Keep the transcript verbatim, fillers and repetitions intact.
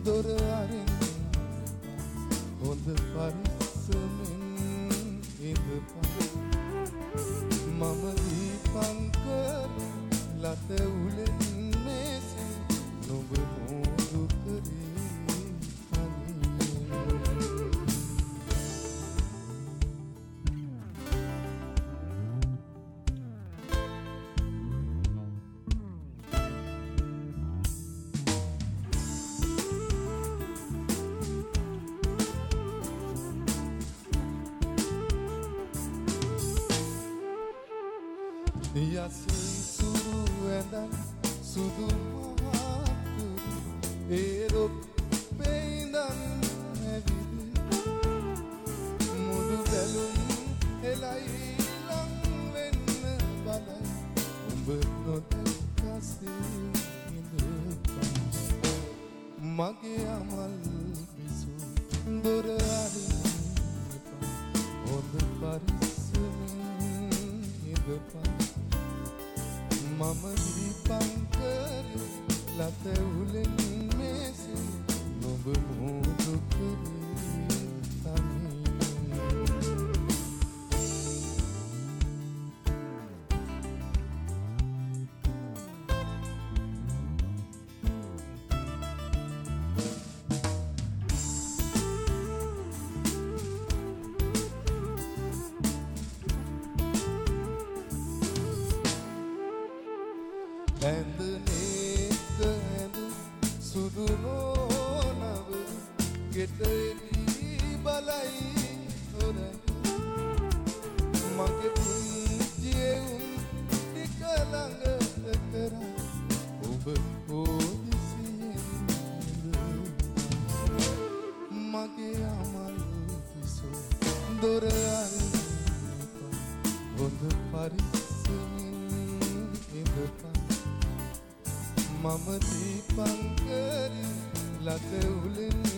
දොර අරින්න හොඳ පරිස්සමෙන් ඉඳපන් මම දීපංකර ලත උලෙන් මේසේ නුඹ මෝදු කරේ යසුයි සුරු ඇඳන් සුදු මහතුරු ඒරොත් පෙයිඳන් ඇවිදි මුදු බැලුම් එලයි ලං වෙන්න බලයි උඹ නොදැක්කසේ ඉඳපන් මගේ අමල් විසු දොර අරින්න හොඳ පරිස්සමෙන් ඉඳපන් මම දීපංකර ලත උලෙන් මේසේ නුඹ මෝදු කරේ ඇඳ නේක ඇඳ සුදු නොනව ගෙටෙලි බලයි හොරයි මගේ පුංචියුන් ටික ළඟට කරා ඔබ පොදිසියෙන් මගේ අමල් විසෝ දොර අරින්න හොඳ පරිස්සමෙන් ඉඳපන් මම දීපංකර ලත උලෙන්